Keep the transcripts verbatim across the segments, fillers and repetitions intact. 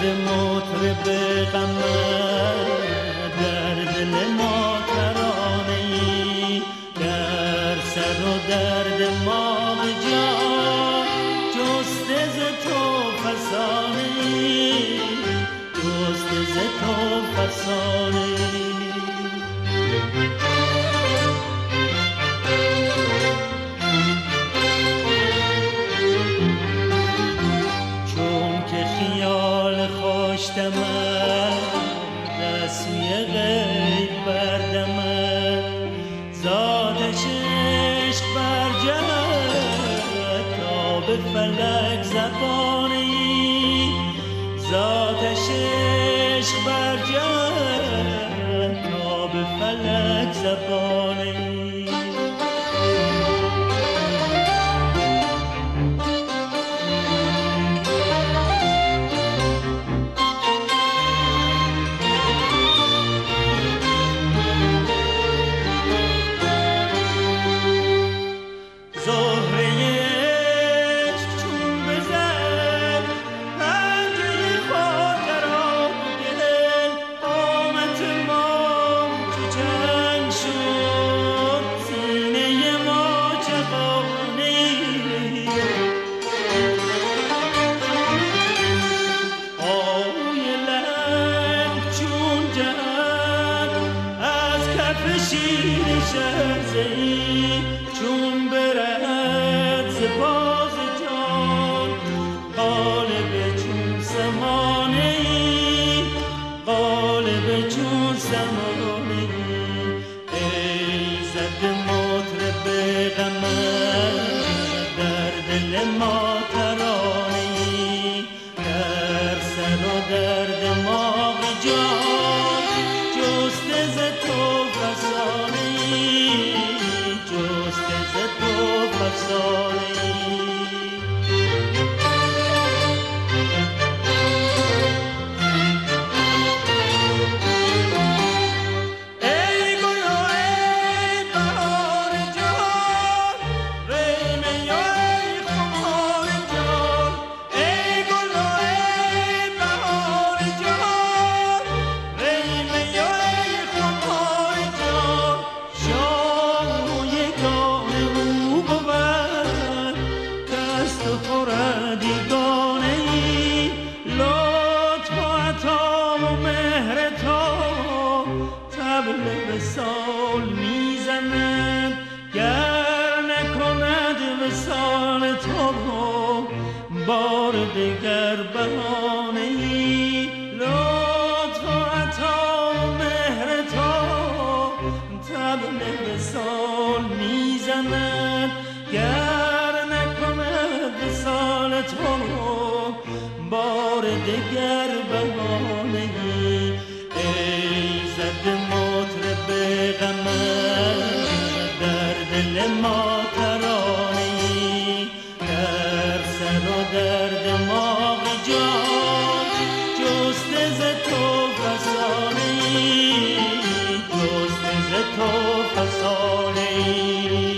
زد مطرب غمت در دل ما ترانه‌ای، در سر و در دماغ جان جسته ز تو فسانه‌ای، جسته ز تو فسانه‌ای. دسوی غیب بردمد زادش عشق برجهد تا به فلک زبانه‌ای، زادش عشق برجهد تا به فلک زبانه‌ای. چون برد ز باز جان قالب چون سمانه‌ای، قالب چون سمانه‌ای. ای زد مطرب غمت در دل ما ترانه‌ای، در سر و در دماغ جان جسته ز تو فسانه‌ای، جسته ز تو فسانه‌ای. وصال میزند گر نکند وصال تو بار دگر بهانه‌ای، لطف و عطا و مهر تو طبل وصال میزند گر نکند وصال تو بار دگر بهانه‌ای. ای زد مطرب غمت در دل ما ترانه‌ای، در سر و در دماغ جان جسته ز تو فسانه‌ای، جسته ز تو فسانه‌ای.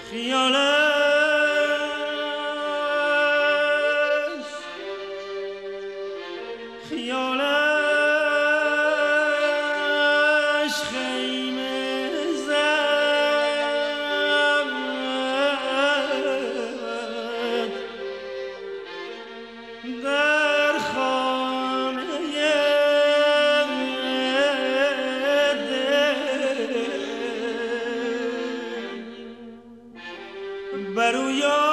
خیالش خیالش خیمه زد در خانه دل بروی